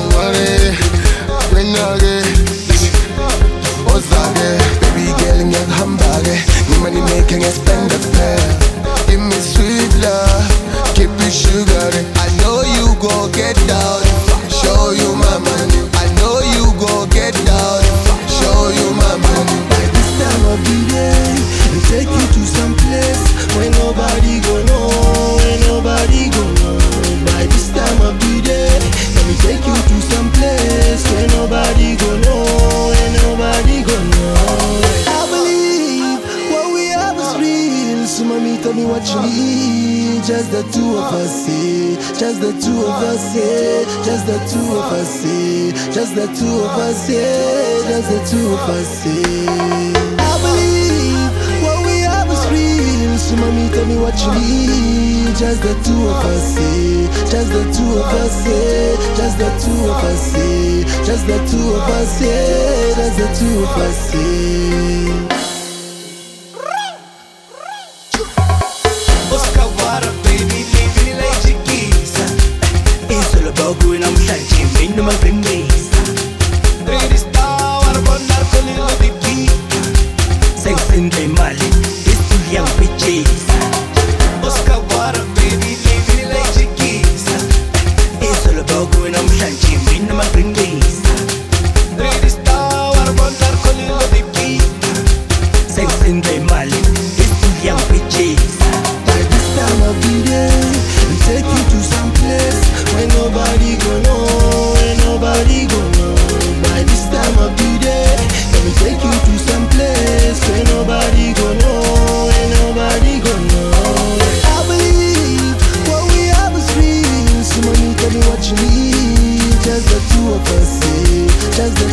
worry. When I baby girl, in your handbag, your money making a spend a fair. Give me sweet love, keep it sugar. I know you go get down if I show you my money. I know you go get down if I show you my money. By this time of the day, I'll take you to some place where nobody go know, where nobody go know. By this time of the day, let me take you to some place where nobody go know, where nobody go know. I believe what we have is real. So mommy, tell me what you need. Just the two of us, eh? Just the two of us, eh? Just the two of us, eh? Just the two of us, eh? Just the two of us, eh? I believe what we have is real. So mommy, tell me what you need. Just the two of us, eh? Just the two of us, eh? Just the two of us, eh? Just the two of us, eh? Just the two of us, eh? Just the two of us, eh? Just the